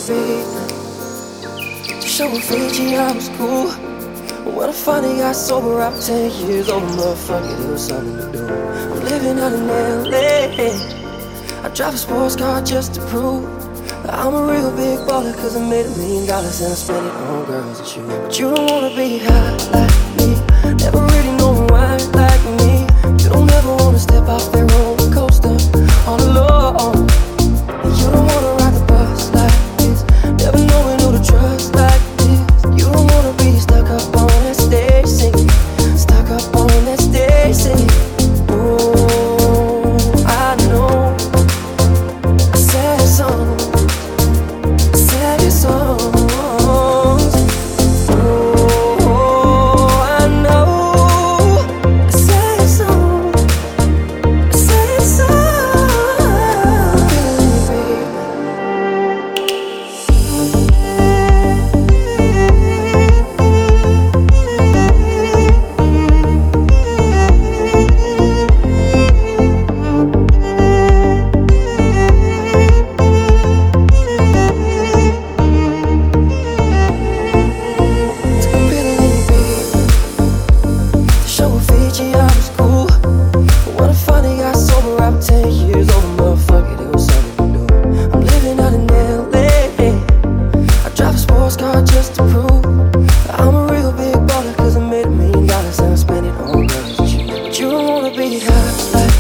feet to show Fiji I was cool. When I finally got sober after 10 years old, motherfucker, it was something to do. I'm living out in LA. I drive a sports car just to prove that I'm a real big baller, cause I made $1 million and I spent it on girls and shoes. But you don't wanna be high like me, never really know why like me. You don't ever wanna step off that roller coaster all alone. And you don't wanna ride the bus like this, never knowing who to trust like this. You don't wanna be stuck up on that stage singing, stuck up on that stage singing. Oh, I know sad songs, sad songs. Oh, I know sad songs, sad songs. Fiji, I was cool. But when I finally got sober after 10 years old, motherfucker, it was something to do. I'm living out in LA. I drive a sports car just to prove that I'm a real big baller, cause I made $1 million and I spent it on girls and shoes. But you don't wanna be high like